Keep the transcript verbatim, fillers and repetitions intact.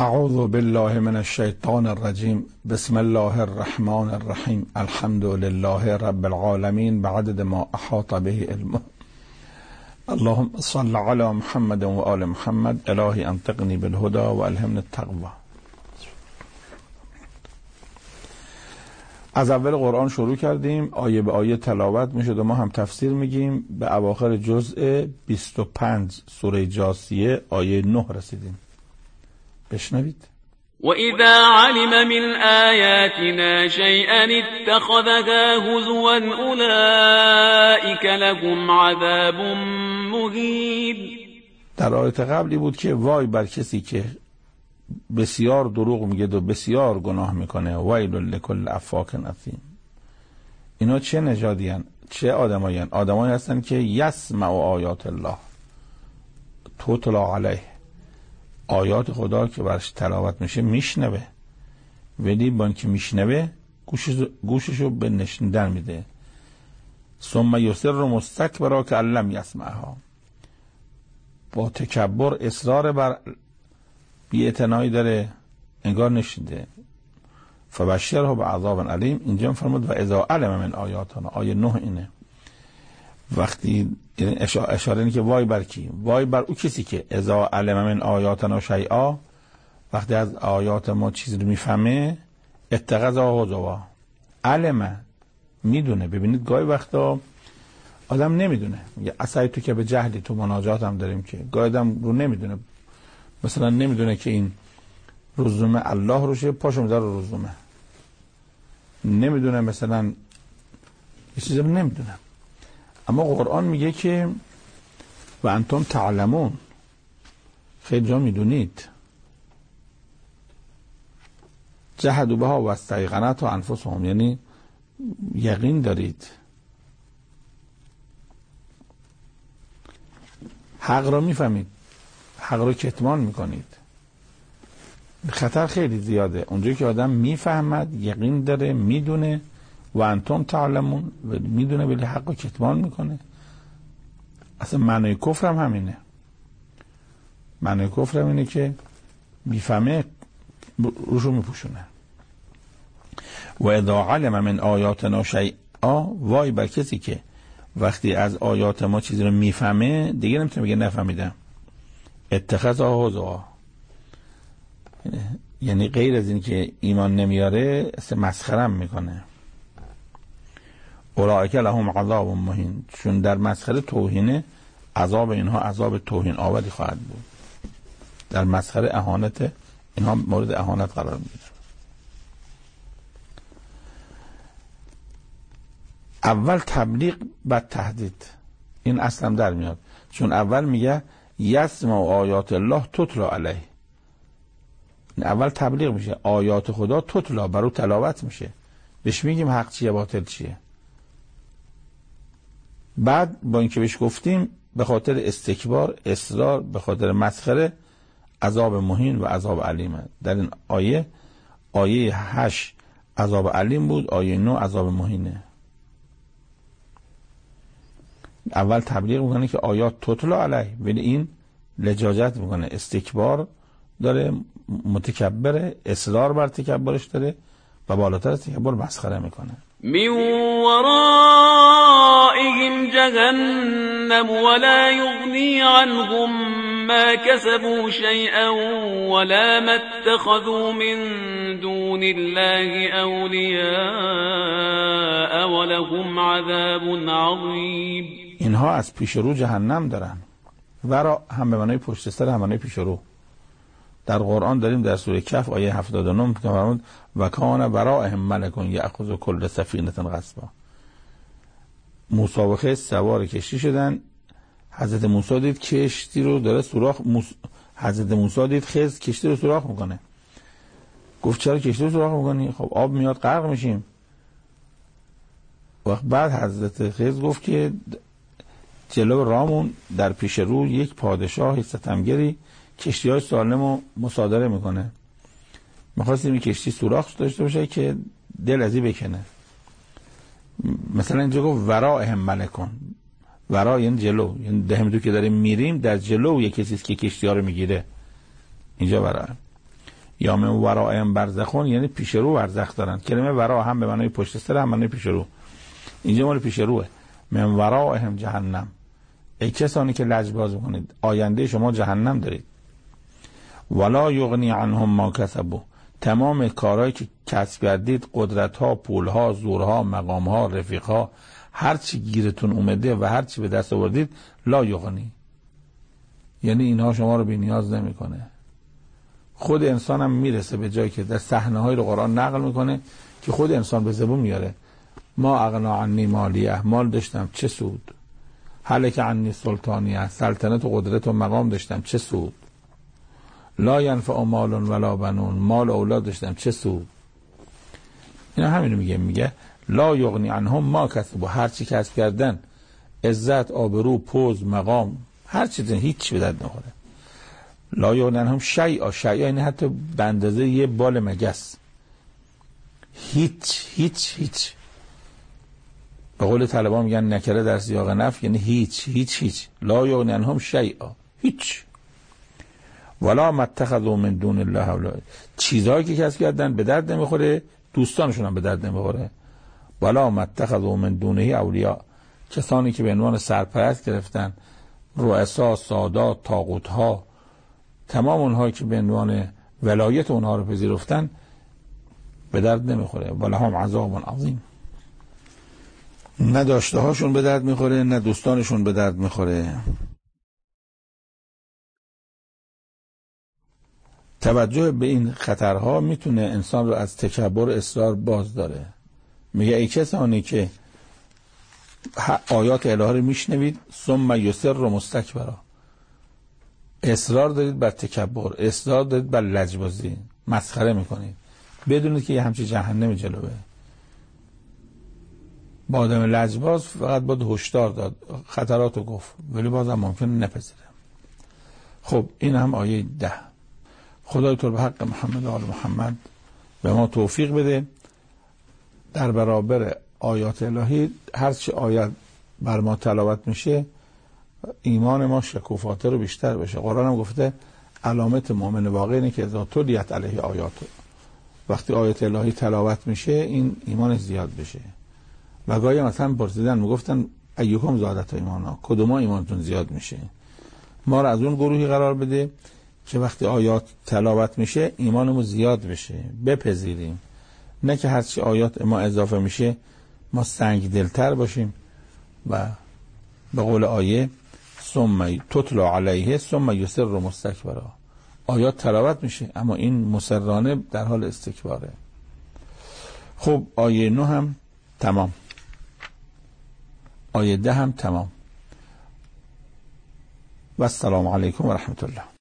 اعوذ بالله من الشیطان الرجیم. بسم الله الرحمن الرحیم. الحمد لله رب العالمین بعدد ما احاط به علمه. اللهم صل علی محمد و آل محمد. الهی انطقنی بالهدى و الهمنی التقوی. از اول قرآن شروع کردیم، آیه به آیه تلاوت میشد و ما هم تفسیر میگیم. به اواخر جزء بیست و پنج سوره جاثیه آیه نه رسیدیم. بشنوید. وَإِذَا عَلِمَ مِنْ آيَاتِنَا شَيْئًا اتَّخَذَهَا هُزُوًا أُولَئِكَ لَهُمْ عَذَابٌ مُهِینٌ. در آیت قبلی بود که وای بر کسی که بسیار دروغ میگه و بسیار گناه میکنه. ویل لکل افاک اثیم. اینا چه نژادیان؟ چه آدمایان؟ آدمایی هستن که یسمع آیات الله تتلی علیه، آیات خدا که برش تلاوت میشه میشنوه، ولی با اینکه میشنوه گوشش گوششو به نشنیدن میده. ثم یصر مستکبرا که لم یسمعها، با تکبر اصرار بر بی‌اعتنایی داره انگار نشنیده. فبشره بعذاب علیم. اینجا فرمود و اذا علم من آیاتنا. آیه نه اینه. وقتی اشاره اینه که وای بر کی؟ وای بر او کسی که اذا علم من آیاتنا شیئا، وقتی از آیات ما چیزی رو میفهمه، اتخذها هزوا. علم میدونه. ببینید گاهی وقتا آدم نمیدونه. میگه اصلا تو که به جهلی تو مناجات هم داریم که گاهی آدم رو نمیدونه. مثلا نمیدونه که این رزومه الله روشه، پاشو میذاره رزومه. نمیدونه مثلا یه چیزی رو نمیدونه. اما قرآن میگه که و انتم تعلمون، خیلی جا میدونید. جهدوا بها و استیقنتها انفسهم، یعنی یقین دارید. حق را میفهمید، حق را کتمان میکنید. خطر خیلی زیاده اونجایی که آدم میفهمد، یقین داره، میدونه و انتم تعلمون، و میدونه ولی حق رو کتمان میکنه. اصلا معنی کفر هم همینه. معنی کفر هم اینه که میفهمه روشو میپوشونه. و اذا علم من آیاتنا شیئا، وای بر کسی که وقتی از آیات ما چیزی رو میفهمه دیگه نمیتونه بگه نفهمیدم. اتخذها هزوا، یعنی غیر از این که ایمان نمیاره اصلا مسخرم میکنه. اولئک لهم عذاب مهین، چون در مسخره توهینه، عذاب اینها عذاب توهین آوری خواهد بود. در مسخره اهانت اینها مورد اهانت قرار میگیره. اول تبلیغ بعد تهدید. این اصلا در میاد، چون اول میگه یسمع آیات الله تتلی علیه. اول تبلیغ میشه، آیات خدا تتلا برو تلاوت میشه، بهش میگیم حق چیه باطل چیه. بعد با اینکه بهش گفتیم به خاطر استکبار، اصرار، به خاطر مسخره، عذاب مهین و عذاب علیم. در این آیه آیه هشت عذاب علیم بود، آیه نه عذاب مهینه. اول تبلیغ میکنه که آیات تتلا علیه، ولی این لجاجت میکنه، استکبار داره، متکبره، اصرار بر تکبرش داره و بالاتر از تکبر مسخره میکنه. من ورائهم جهنم ولا یغنی عنهم ما كسبوا شیئا ولا ما اتخذوا من دون الله اولیاء ولهم عذاب عظیم. اینها از پیش رو جهنم دارن. ورا هم به معنای پشت سر، هم به معنای پیش رو. در قرآن داریم در سوره کهف آیه هفتاد و نه که فرمود و کان ورائهم ملک یأخذ کل سفینة غصبا. موسی و خضر سوار کشتی شدن. حضرت موسی دید کشتی رو داره سوراخ موس... حضرت موسی دید خضر کشتی رو سوراخ میکنه. گفت چرا کشتی رو سوراخ میکنی؟ خب آب میاد غرق میشیم. وقت بعد حضرت خضر گفت که جلو رامون در پیش رو یک پادشاه ستمگری کشتی های سالم رو مصادره میکنه. میخواستیم این کشتی سوراخ داشته باشه که دل ازی بکنه. مثلا اینجا گفت ورائهم ملکون. ورا یعنی جلو، یعنی دهمدو که داریم میریم در جلو یک کسیست که کشتی ها رو میگیره. اینجا ورا. یا من ورائهم برزخون یعنی پیش رو برزخ دارن. کلمه ورا هم به معنای پشت سر هم به معنای پیش رو، اینجا مال پیش روه. من ورائهم جهنم، ای کسانی که لجباز میکنید آینده شما جهنم دارید. ولا یغنی عنهم ما کسبوا، تمام کارهایی که کسب کردید، قدرت ها، پول ها، زور ها، مقام ها، رفیق ها، هر چی گیرتون اومده و هر چی به دست آوردید، لا یغنی یعنی اینها شما رو بی نیاز نمیکنه. خود انسان هم میرسه به جایی که در صحنه های رو قرآن نقل میکنه که خود انسان به زبون میاره ما اغنا عنی مالیه، مال داشتم چه سود، هلک عنی سلطانیه، سلطنت و قدرت و مقام داشتم چه سود، لا ینفع مال ولا بنون، مال و اولاد داشتم چه سود. اینا همینو میگه، میگه لا یغنی عنهم ما کسبوا، هر چی کسب کردن، عزت، آبرو، پوز، مقام، هر چیزی هیچ به درد نخوره. لا یغنی عنهم شیئا، شیئا یعنی حتی به اندازه یه بال مگس، هیچ هیچ هیچ. به قول طلبان میگن نکره در سیاق نفی یعنی هیچ هیچ هیچ. لا یغنی عنهم شیئا، هیچ. ولا متخذوا من دون الله اولیاء، چیزهایی که کسب کردن به درد نمیخوره، دوستانشون هم به درد نمیخوره. ولا متخذوا من دونه اولیاء، کسانی که به عنوان سرپرست گرفتن، رؤسا، سادات، طاغوت ها، تمام اونهایی که به عنوان ولایت اونها رو پذیرفتن به درد نمیخوره. ولهم عذاب عظیم، نه داشته هاشون به درد میخوره نه دوستانشون به درد میخوره. توجه به این خطرها میتونه انسان رو از تکبر و اصرار باز داره. میگه ای کسانی که آیات الهی رو میشنوید ثم یصر مستکبرا، اصرار دارید بر تکبر، اصرار دارید بر لجبازی، مسخره میکنید، بدونید که یه همچین جهنم جلوه. با آدم لجباز فقط باید هشدار داد، خطراتو گفت، ولی بازم ممکنه نپذیره. خب این هم آیه ده. خدای تو به حق محمد و آل محمد به ما توفیق بده در برابر آیات الهی هر چه آیت بر ما تلاوت میشه ایمان ما شکوفاته رو بیشتر بشه. قرآن هم گفته علامت مؤمن واقعی اینه که اذا تلیت علیه آیاتو، وقتی آیات الهی تلاوت میشه این ایمان زیاد بشه. و گاهی مثلا پرسیدن میگفتن ایکم زادت ایمانا، کدوم ایمانتون زیاد میشه؟ ما رو از اون گروهی قرار بده که وقتی آیات تلاوت میشه ایمانمون زیاد بشه، بپذیریم، نه که هرچی آیات ما اضافه میشه ما سنگ دلتر باشیم. و به قول آیه ثم تتلا علیه ثم یصر مستکبرا، آیات تلاوت میشه اما این مصرانه در حال استکباره. خب آیه نه هم تمام، آیه ده هم تمام. و السلام علیکم و رحمت الله.